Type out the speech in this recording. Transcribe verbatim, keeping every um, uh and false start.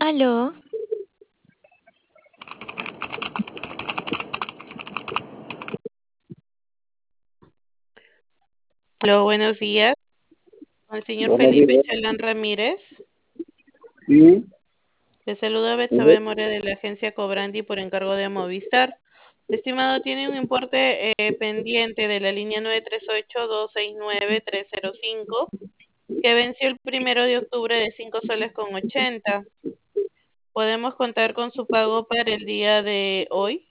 Aló, Hola, buenos días. Con el señor Buenos Felipe días. Chalán Ramírez. Sí, Le saluda mire, Betsabe More de la agencia Cobrandi por encargo de Movistar. Estimado, tiene un importe eh, pendiente de la línea nueve tres ocho dos seis nueve tres cero cinco que venció el primero de octubre de cinco soles con ochenta. ¿Podemos contar con su pago para el día de hoy?